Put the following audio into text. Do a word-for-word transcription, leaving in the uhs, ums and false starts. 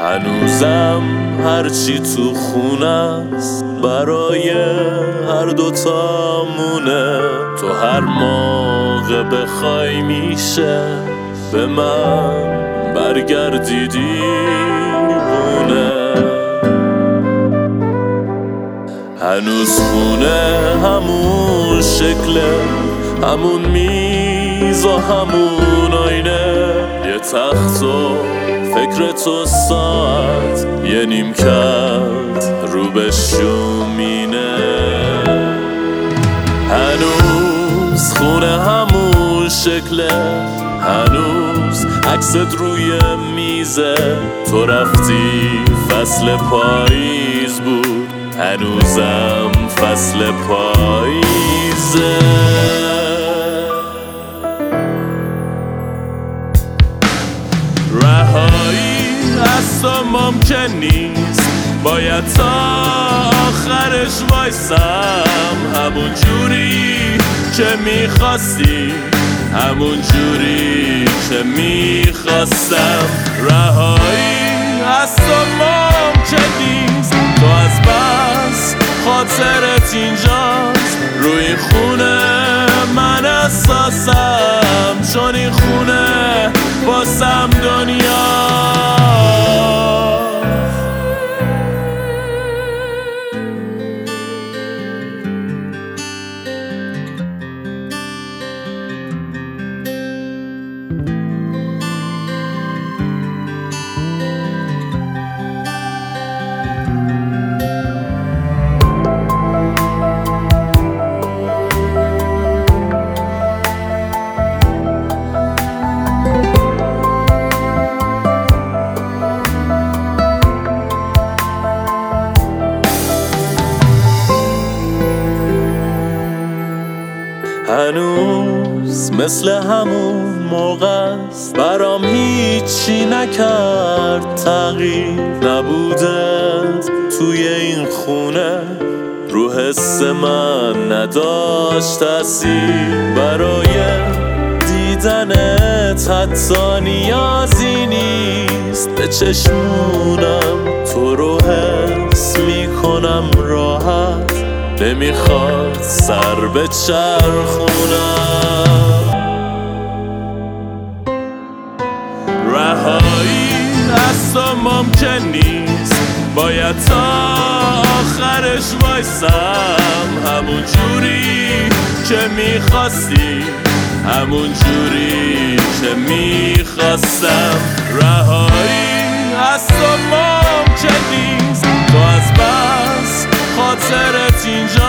هنوزم هرچی تو خونه است برای هر دوتا مونه. تو هر موقع بخوای میشه به من برگردی دیوونه. هنوز خونه همون شکله، همون میز و همون آینه، یه تخت و فکر تو ساعت، یه نیمکت رو به شومینه. هنوز خونه همون شکله، هنوز عکست روی میزه. تو رفتی فصل پاییز بود، هنوزم فصل پاییزه. رهایی از تو ممکن نیست، باید تا آخرش وایسم. همون جوری که میخواستی، همون جوری که میخواستم. رهایی از تو ممکن نیست، تو از بس خاطرت اینجاست. روی این خونه من اساسم، چون این خونه واسم دنیا. هنوز مثل همون موقع است، برام هیچی نکرد تغییر. نبودت توی این خونه رو حس من نداشت تأثیر. برای دیدنت حتی نیازی نیست، به چشمونم تو رو حس میکنم راحت. نمیخواد سر به چرخونم. رهایی از تو ممکن نیست، باید تا آخرش وایسم. همون جوری که میخواستی، همون جوری که میخواستم. رهایی از تو ممکن نیست، تو از بس خاطرت اینجا.